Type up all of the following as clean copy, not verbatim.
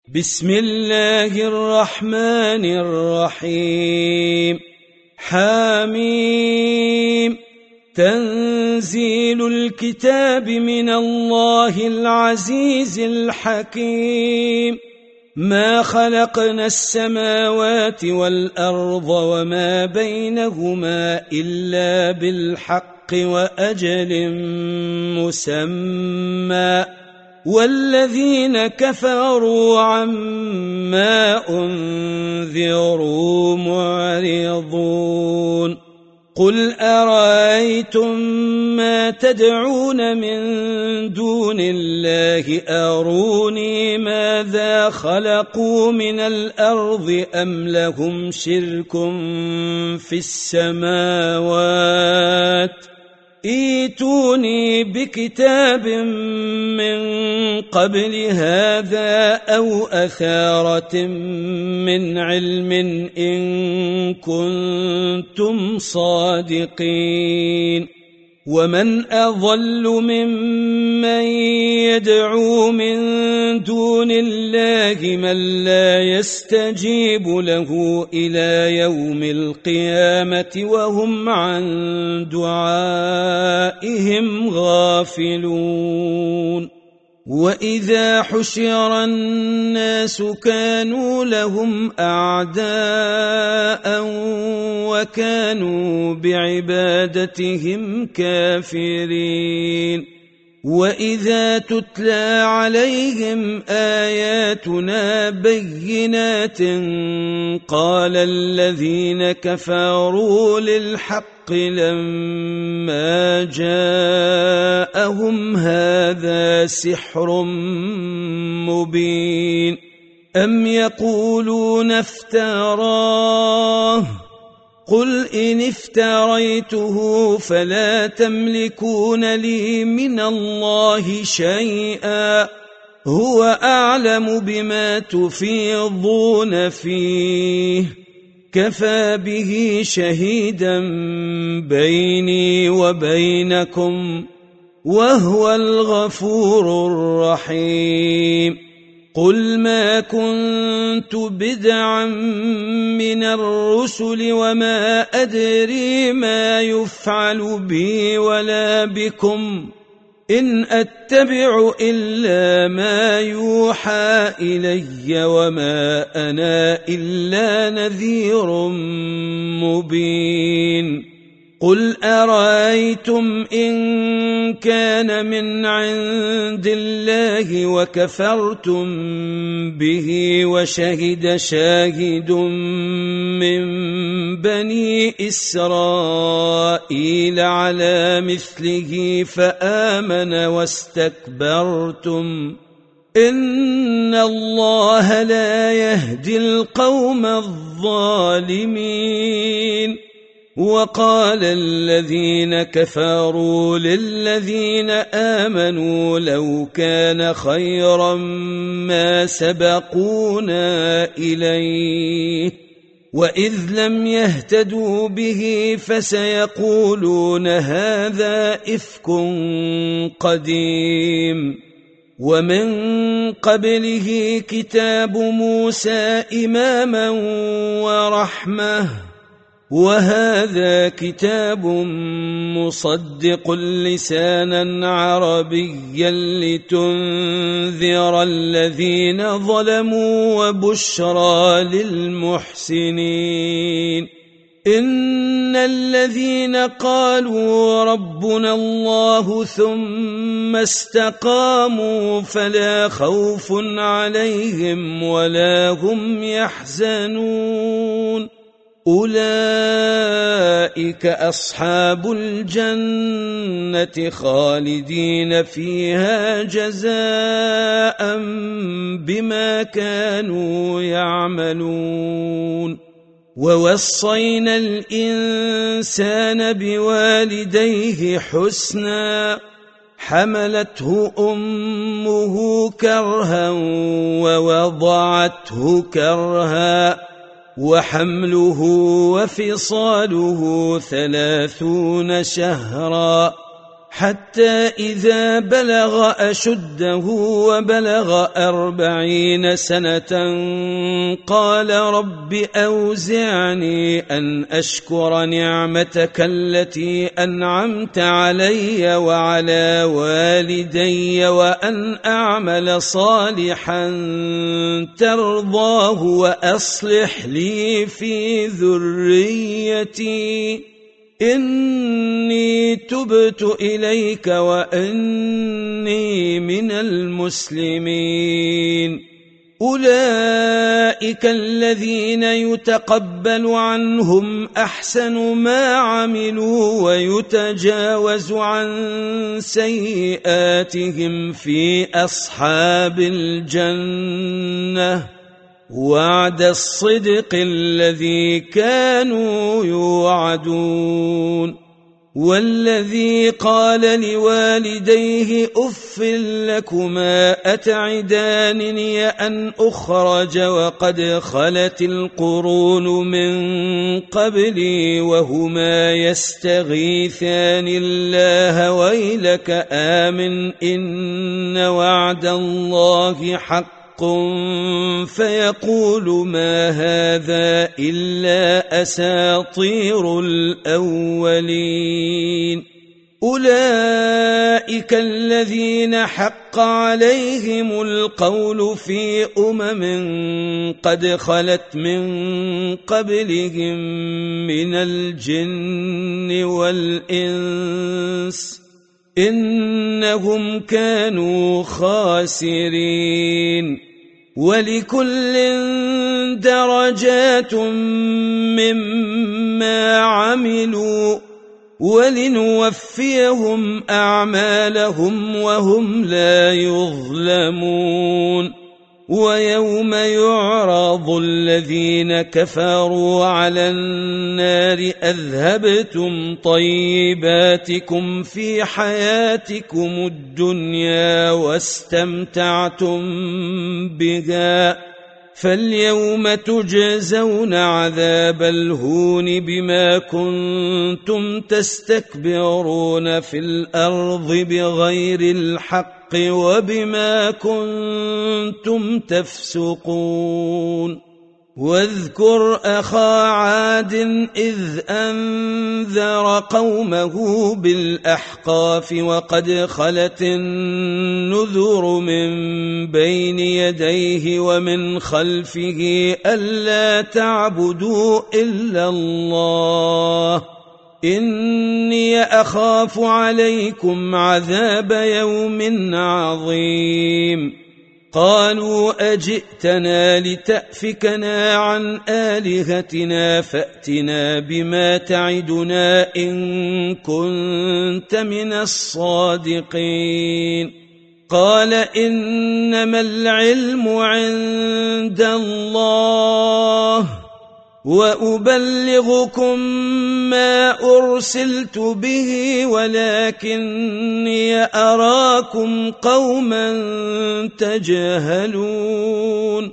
بسم الله الرحمن الرحيم. حميم. تنزيل الكتاب من الله العزيز الحكيم. ما خلقنا السماوات والأرض وما بينهما إلا بالحق وأجل مسمى، والذين كفروا عما أنذروا معرضون. قل أرأيتم ما تدعون من دون الله أروني ماذا خلقوا من الأرض أم لهم شرك في السماوات؟ ائتوني بكتاب من قبل هذا أو أثارة من علم إن كنتم صادقين. ومن أضل ممن يدعو من دون الله من لا يستجيب له إلى يوم القيامة وهم عن دعائهم غافلون. وإذا حشر الناس كانوا لهم أعداء وكانوا بعبادتهم كافرين. وإذا تتلى عليهم آياتنا بينات قال الذين كفروا للحق لما جاءهم هذا سحر مبين. أم يقولون افتراه؟ قل إن افتريته فلا تملكون لي من الله شيئا، هو أعلم بما تفيضون فيه، كفى به شهيدا بيني وبينكم وهو الغفور الرحيم. قل ما كنت بدعا من الرسل وما أدري ما يفعل بي ولا بكم، إن أتبع إلا ما يوحى إلي وما أنا إلا نذير مبين. قل أرأيتم إن كان من عند الله وكفرتم به وشهد شاهد من بني إسرائيل على مثله فآمن واستكبرتم، إن الله لا يهدي القوم الظالمين. وقال الذين كفروا للذين آمنوا لو كان خيرا ما سبقونا إليه، وإذ لم يهتدوا به فسيقولون هذا إفك قديم. ومن قبله كتاب موسى إماما ورحمة، وهذا كتاب مصدق لسانا عربيا لتنذر الذين ظلموا وبشرى للمحسنين. إن الذين قالوا ربنا الله ثم استقاموا فلا خوف عليهم ولا هم يحزنون، أولئك أصحاب الجنة خالدين فيها جزاء بما كانوا يعملون. ووصينا الإنسان بوالديه حسنا، حملته أمه كرها ووضعته كرها، وحمله وفصاله 30 شهرا حتى إذا بلغ أشده وبلغ 40 سنة قال رب أوزعني أن أشكر نعمتك التي أنعمت علي وعلى والدي وأن أعمل صالحا ترضاه وأصلح لي في ذريتي إني تبت إليك وإني من المسلمين. أولئك الذين يتقبل عنهم أحسن ما عملوا ويتجاوز عن سيئاتهم في أصحاب الجنة وعد الصدق الذي كانوا يوعدون. والذي قال لوالديه أف لكما أتعدانني أن أخرج وقد خلت القرون من قبلي وهما يستغيثان الله ويلك آمن إن وعد الله حق فيقول ما هذا إلا أساطير الأولين. أولئك الذين حق عليهم القول في قد خلت من قبلهم من الجن والإنس إنهم كانوا خاسرين. ولكل درجات مما عملوا ولنوفيهم أعمالهم وهم لا يظلمون. ويوم يعرض الذين كفروا على النار أذهبتم طيباتكم في حياتكم الدنيا واستمتعتم بها فاليوم تجزون عذاب الهون بما كنتم تستكبرون في الأرض بغير الحق وبما كنتم تفسقون. واذكر أخا عاد إذ أنذر قومه بالأحقاف وقد خلت النذر من بين يديه ومن خلفه ألا تعبدوا إلا الله إني أخاف عليكم عذاب يوم عظيم. قالوا أجئتنا لتأفكنا عن آلهتنا فأتنا بما تعدنا إن كنت من الصادقين. قال إنما العلم عند الله وأبلغكم ما أرسلت به ولكني أراكم قوما تجهلون.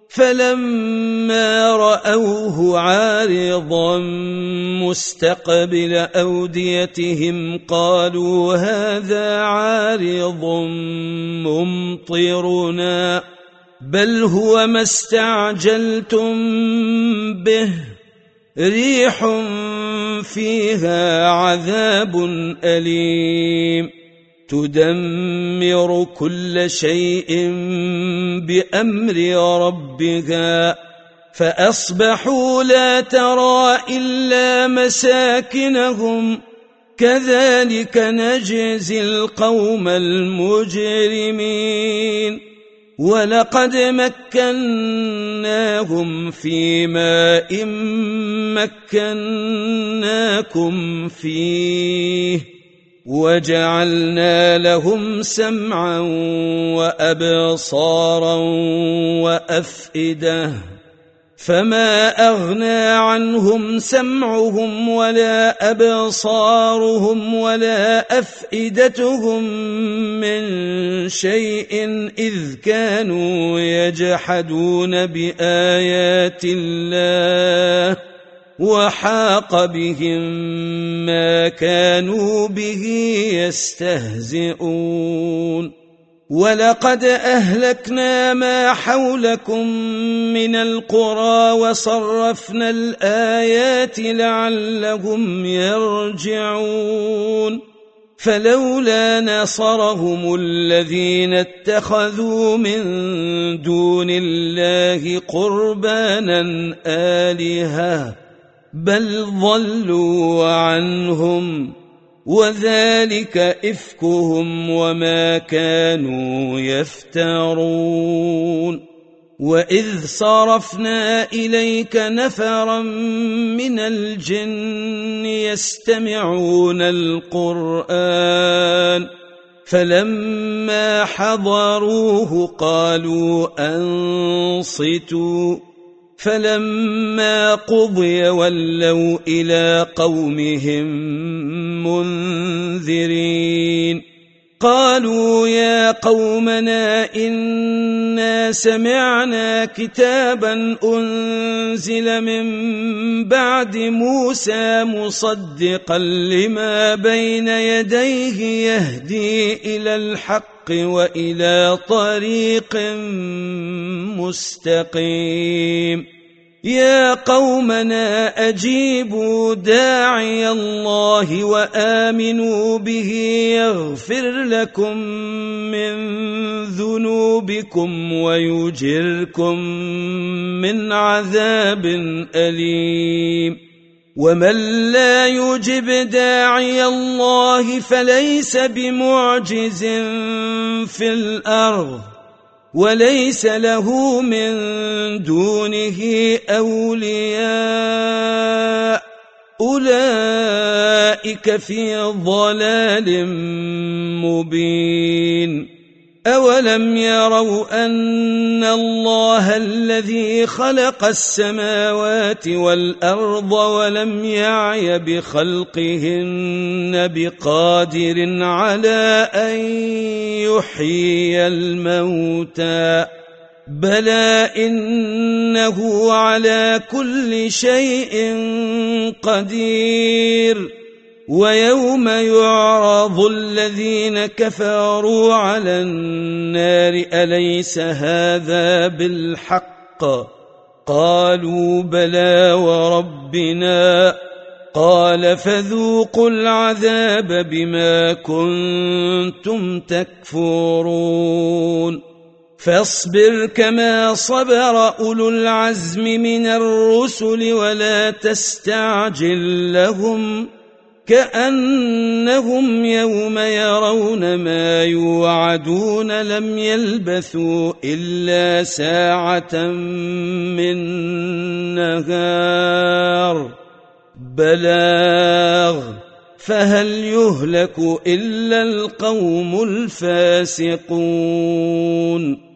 فلما رأوه عارضا مستقبل أوديتهم قالوا هذا عارض ممطرنا بل هو ما استعجلتم به ريح فيها عذاب أليم تدمر كل شيء بأمر ربها فأصبحوا لا ترى إلا مساكنهم كذلك نجزي القوم المجرمين. ولقد مكناهم في ماء مكناكم فيه وجعلنا لهم سمعا وأبصارا وأفئدة فما أغنى عنهم سمعهم ولا أبصارهم ولا أفئدتهم من شيء إذ كانوا يجحدون بآيات الله وحاق بهم ما كانوا به يستهزئون ولقد أهلكنا ما حولكم من القرى وصرفنا الآيات لعلهم يرجعون فلولا نصرهم الذين اتخذوا من دون الله قربانا آلهة بل ضلوا عنهم وذلك إفكهم وما كانوا يفترون وإذ صرفنا إليك نفرا من الجن يستمعون القرآن فلما حضروه قالوا أنصتوا فلما قضي ولوا إلى قومهم منذرين قالوا يا قومنا إنا سمعنا كتابا أنزل من بعد موسى مصدقا لما بين يديه يهدي إلى الحق وإلى طريق مستقيم يا قومنا أجيبوا داعي الله وآمنوا به يغفر لكم من ذنوبكم ويجركم من عذاب أليم ومن لا يجب داعي الله فليس بمعجز في الأرض وليس له من دونه أولياء أولئك في ضلال مبين أولم يروا أن الله الذي خلق السماوات والأرض ولم يعي بخلقهن بقادر على أن يحيي الموتى بلى إنه على كل شيء قدير ويوم يعرض الذين كفروا على النار أليس هذا بالحق قالوا بلى وربنا قال فذوقوا العذاب بما كنتم تكفرون فاصبر كما صبر أولو العزم من الرسل ولا تستعجل لهم كأنهم يوم يرون ما يوعدون لم يلبثوا إلا ساعة من نهار بلاغ فهل يهلك إلا القوم الفاسقون